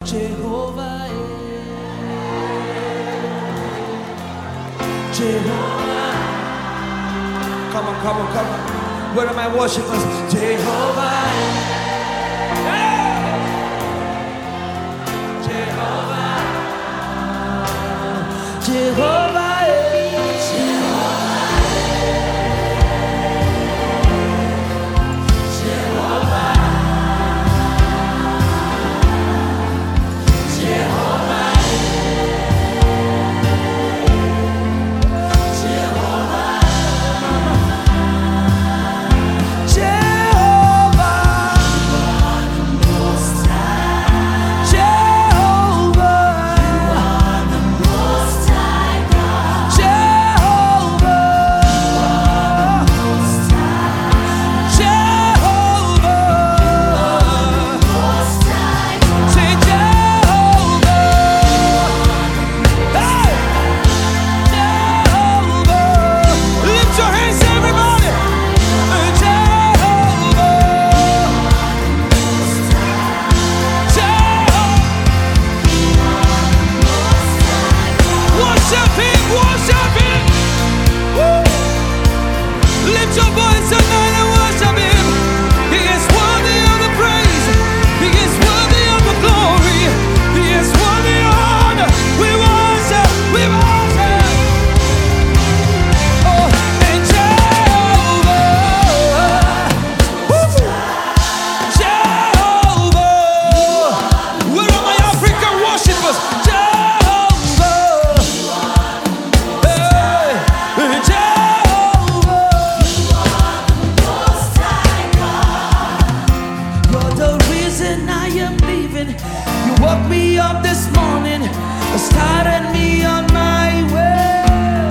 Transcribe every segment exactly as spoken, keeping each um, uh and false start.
Jehovah, Jehovah. Come on, come on, come on. Where are my worshipers? Jehovah, Jehovah, Jehovah. Woke me up this morning, started me on my way.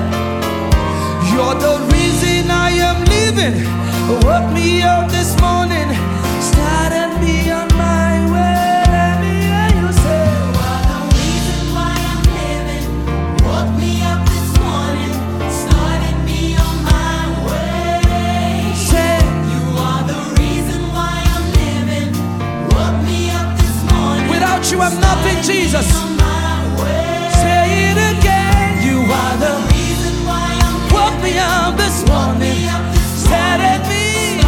You're the reason I am living. Woke me up this morning, started me on my way. Let me hear you say, you are the reason why I'm living. Woke me up this morning, started me on my way. Say, you are the reason why I'm living. Woke me up this morning. Without you I'm nothing, Jesus. Say it again. You are the reason why I'm living. Woke me up this morning, started me.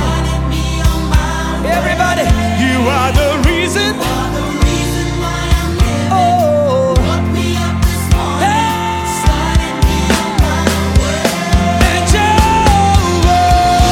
on my way. Everybody, you are the reason. You are the reason why I'm living. Oh, Woke me up this morning, hey. started me on my way. And Jehovah,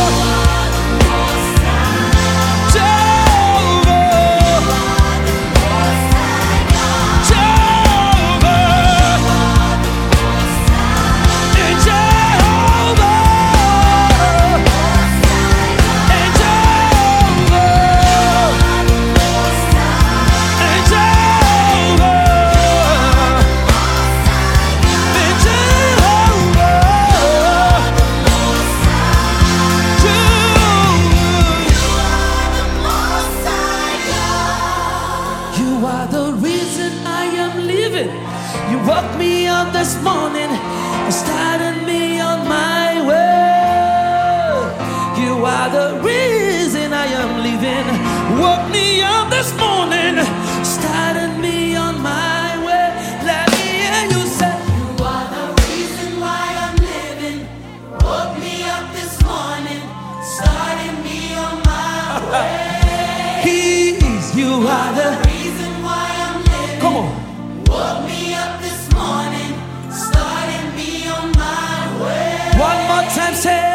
you woke me up this morning and started me on my way. You are the reason I am living. Woke me up this morning, started me on my way. Let me hear you say, you are the reason why I'm living. Woke me up this morning, started me on my way. He's, you are the reason why I'm living. Come on. Woke me up this morning, started me on my way. One more time, say